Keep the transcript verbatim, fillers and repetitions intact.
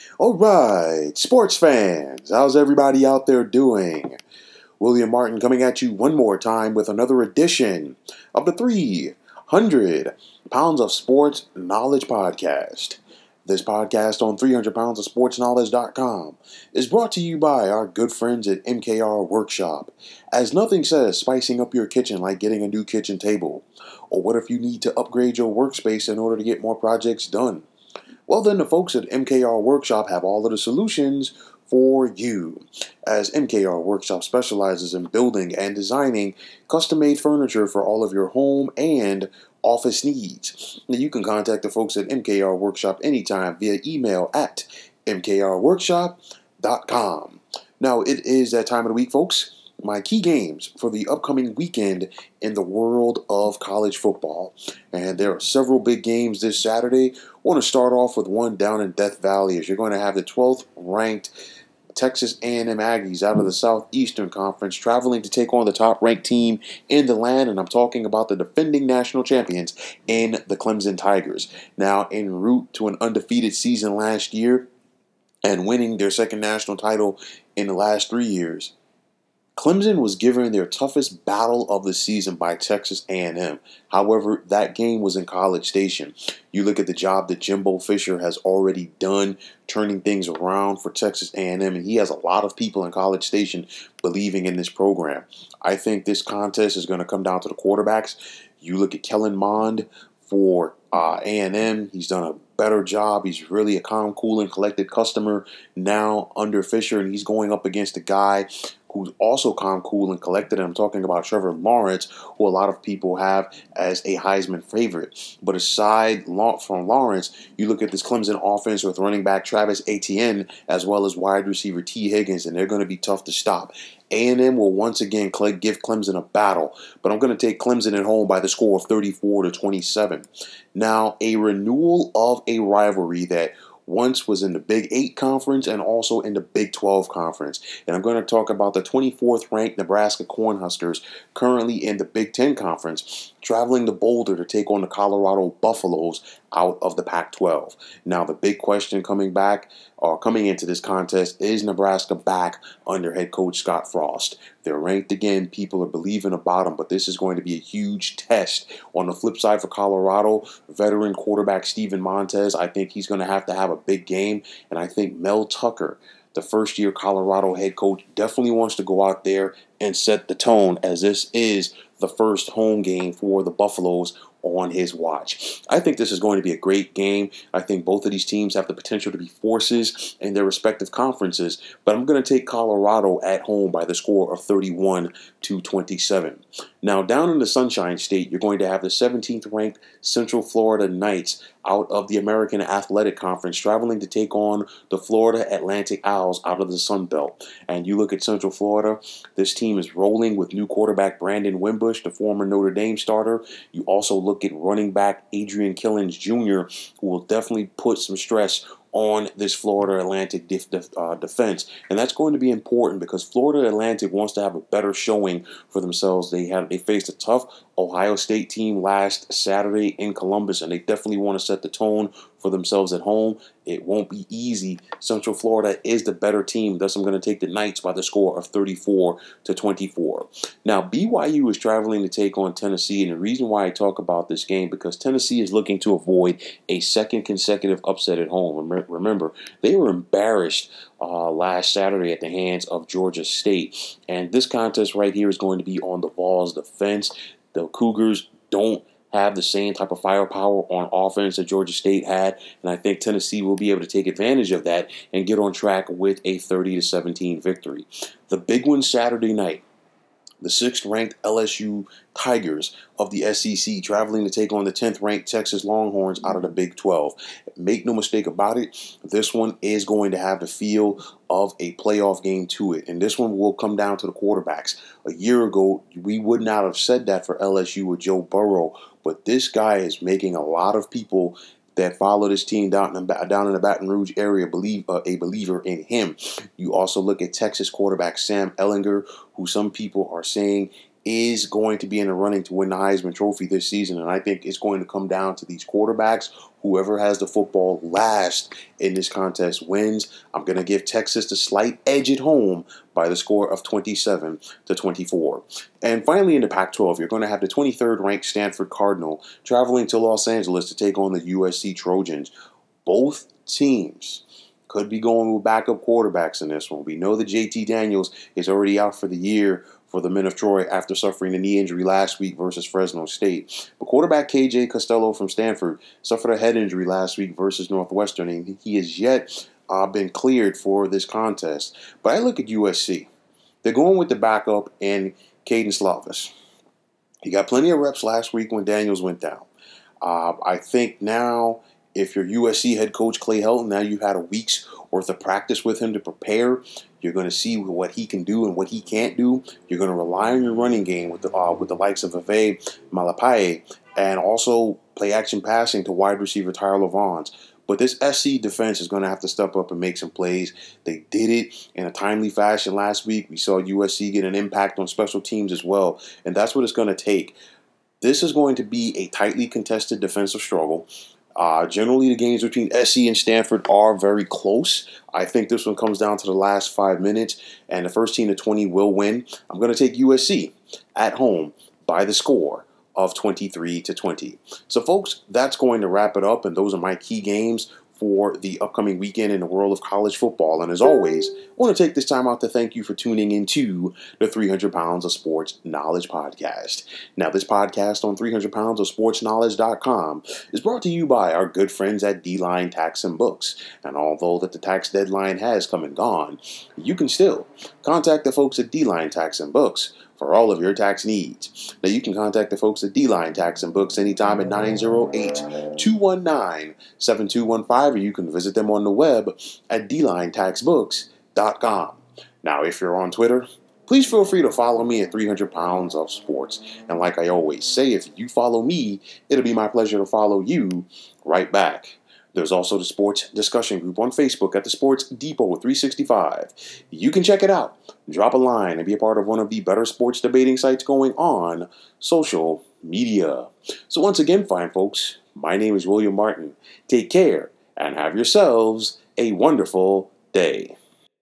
All right, sports fans, how's everybody out there doing? William Martin coming at you one more time with another edition of the three hundred Pounds of Sports Knowledge Podcast. This podcast on three hundred pounds of sports knowledge dot com is brought to you by our good friends at M K R Workshop. As nothing says spicing up your kitchen like getting a new kitchen table. Or what if you need to upgrade your workspace in order to get more projects done? Well, then the folks at M K R Workshop have all of the solutions for you, as M K R Workshop specializes in building and designing custom-made furniture for all of your home and office needs. Now, you can contact the folks at M K R Workshop anytime via email at m k r workshop dot com. Now, it is that time of the week, folks. My key games for the upcoming weekend in the world of college football. And there are several big games this Saturday. I want to start off with one down in Death Valley, as you're going to have the twelfth ranked Texas A and M Aggies out of the Southeastern Conference traveling to take on the top-ranked team in the land, and I'm talking about the defending national champions in the Clemson Tigers. Now, en route to an undefeated season last year and winning their second national title in the last three years, Clemson was given their toughest battle of the season by Texas A and M. However, that game was in College Station. You look at the job that Jimbo Fisher has already done turning things around for Texas A and M, and he has a lot of people in College Station believing in this program. I think this contest is going to come down to the quarterbacks. You look at Kellen Mond for uh, A and M. He's done a better job. He's really a calm, cool, and collected customer now under Fisher, and he's going up against a guy who's also calm, cool, and collected. And I'm talking about Trevor Lawrence, who a lot of people have as a Heisman favorite. But aside from Lawrence, you look at this Clemson offense with running back Travis Etienne as well as wide receiver T. Higgins, and they're going to be tough to stop. A and M will once again give Clemson a battle, but I'm going to take Clemson at home by the score of thirty-four to twenty-seven. Now, a renewal of a rivalry that once was in the Big Eight Conference and also in the Big twelve Conference. And I'm going to talk about the twenty-fourth ranked Nebraska Cornhuskers, currently in the Big Ten Conference, traveling to Boulder to take on the Colorado Buffaloes out of the Pac twelve. Now, the big question coming back, or coming into this contest, is Nebraska back under head coach Scott Frost? They're ranked again. People are believing about them, but this is going to be a huge test. On the flip side for Colorado, veteran quarterback Steven Montez, I think he's going to have to have a big game, and I think Mel Tucker, the first-year Colorado head coach, definitely wants to go out there and set the tone, as this is the first home game for the Buffaloes on his watch. I think this is going to be a great game. I think both of these teams have the potential to be forces in their respective conferences, but I'm going to take Colorado at home by the score of thirty-one to twenty-seven. Now, down in the Sunshine State, you're going to have the seventeenth ranked Central Florida Knights out of the American Athletic Conference traveling to take on the Florida Atlantic Owls out of the Sun Belt. And you look at Central Florida, this team is rolling with new quarterback Brandon Wimbush, the former Notre Dame starter. You also look at running back Adrian Killins Junior, who will definitely put some stress on this Florida Atlantic def- def- uh, defense. And that's going to be important because Florida Atlantic wants to have a better showing for themselves. They had they faced a tough Ohio State team last Saturday in Columbus, and they definitely want to set the tone for themselves at home. It won't be easy. Central Florida is the better team. Thus, I'm going to take the Knights by the score of thirty-four to twenty-four. Now, B Y U is traveling to take on Tennessee, and the reason why I talk about this game, because Tennessee is looking to avoid a second consecutive upset at home. Remember, they were embarrassed uh, last Saturday at the hands of Georgia State, and this contest right here is going to be on the Vols' defense. The Cougars don't have the same type of firepower on offense that Georgia State had, and I think Tennessee will be able to take advantage of that and get on track with a thirty to seventeen victory. The big one Saturday night, the sixth ranked L S U Tigers of the S E C traveling to take on the tenth ranked Texas Longhorns out of the Big twelve. Make no mistake about it, this one is going to have the feel of a playoff game to it, and this one will come down to the quarterbacks. A year ago, we would not have said that for L S U with Joe Burrow, but this guy is making a lot of people that follow this team down in, down in the Baton Rouge area believe uh, a believer in him. You also look at Texas quarterback Sam Ehlinger, who some people are saying is going to be in the running to win the Heisman Trophy this season, and I think it's going to come down to these quarterbacks. Whoever has the football last in this contest wins. I'm going to give Texas the slight edge at home by the score of twenty-seven to twenty-four. And finally, in the Pac twelve, you're going to have the twenty-third ranked Stanford Cardinal traveling to Los Angeles to take on the U S C Trojans. Both teams could be going with backup quarterbacks in this one. We know that J T Daniels is already out for the year for the men of Troy after suffering a knee injury last week versus Fresno State. But quarterback K J Costello from Stanford suffered a head injury last week versus Northwestern, and he has yet uh, been cleared for this contest. But I look at U S C. They're going with the backup and Caden Slavis. He got plenty of reps last week when Daniels went down. Uh, I think now, if you're U S C head coach Clay Helton, now you've had a week's worth of practice with him to prepare. You're going to see what he can do and what he can't do. You're going to rely on your running game with the uh, with the likes of Ave Malapai, and also play action passing to wide receiver Tyler Vaughns. But this S C defense is going to have to step up and make some plays. They did it in a timely fashion last week. We saw U S C get an impact on special teams as well, and that's what it's going to take. This is going to be a tightly contested defensive struggle. Uh, generally, the games between S C and Stanford are very close. I think this one comes down to the last five minutes, and the first team to twenty will win. I'm going to take U S C at home by the score of twenty-three to twenty. So, folks, that's going to wrap it up, and those are my key games for the upcoming weekend in the world of college football. And as always, I want to take this time out to thank you for tuning into the three hundred pounds of Sports Knowledge podcast. Now, this podcast on three hundred pounds of sports knowledge dot com is brought to you by our good friends at D-Line Tax and Books. And although that the tax deadline has come and gone, you can still contact the folks at D-Line Tax and Books for all of your tax needs. Now, you can contact the folks at D-Line Tax and Books anytime at nine oh eight, two one nine, seven two one five, or you can visit them on the web at d line tax books dot com. Now, if you're on Twitter, please feel free to follow me at three hundred pounds of sports. And like I always say, if you follow me, it'll be my pleasure to follow you right back. There's also the sports discussion group on Facebook at the Sports Depot three sixty-five. You can check it out, drop a line, and be a part of one of the better sports debating sites going on social media. So once again, fine folks, my name is William Martin. Take care and have yourselves a wonderful day.